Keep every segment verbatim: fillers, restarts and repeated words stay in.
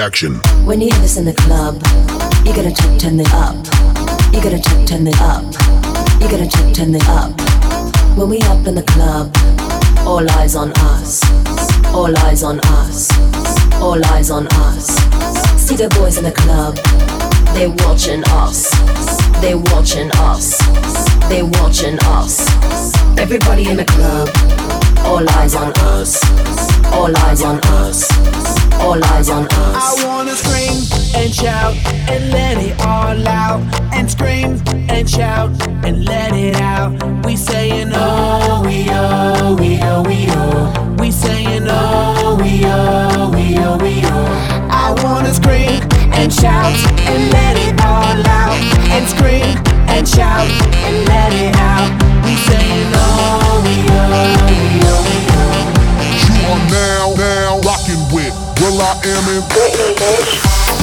action. When you hear this in the club, you gotta check, turn it up. You gotta check, turn it up. You gotta check, turn it up. When we up in the club, all eyes on us. All eyes on us. All eyes on us. See the boys in the club, they watching us. They watching us. They watching us. Everybody in the club, all eyes on us. All eyes on us. All eyes on us. I wanna scream and shout and let it all out. And scream and shout and let it out. We saying oh, we oh, we oh, we oh. We saying oh, we oh, we oh, we oh. I wanna scream and shout and let it all out. And scream and shout and let it out. We saying oh, we oh, we oh, we oh. You are now, now rocking with Will I Am in Britney, bitch.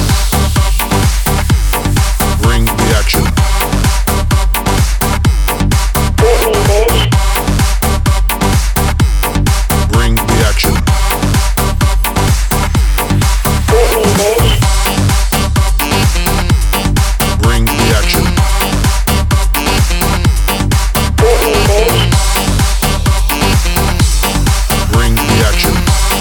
Bring the action. Britney, bitch. Bring the action. Britney, bitch. Bring the action. Britney, bitch. Bring the action.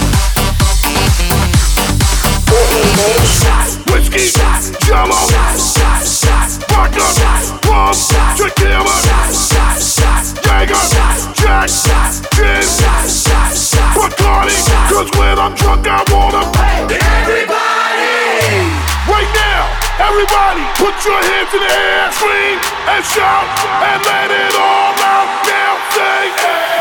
Britney, bitch. Shots, whiskey, shots, jello, shots, shots, shots, vodka, shots, rum, shots, tequila, shots, shots, shots, Jaeger, shots, Jack, shots, gin, shots, shots, shots, Bacardi, cause when I'm drunk I wanna pay. Everybody! Right now, everybody, put your hands in the air, scream and shout and let it all out now, say hey!